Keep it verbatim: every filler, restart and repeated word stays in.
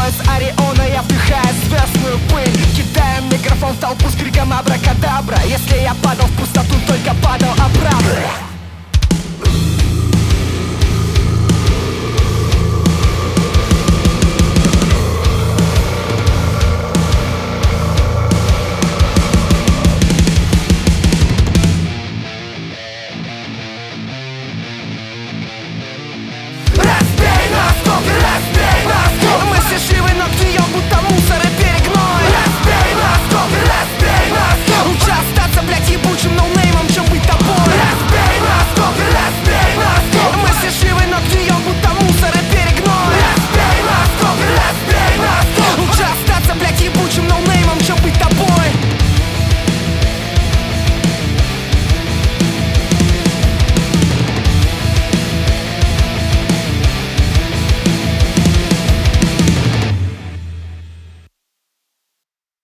пояс Ориона, я вдыхаю звездную пыль. Кидаем микрофон в толпу с криком абракадабра. Если я падал в пустоту, только падал обратно. Разбей нас, топ, разбей нас, топ. Мы все живы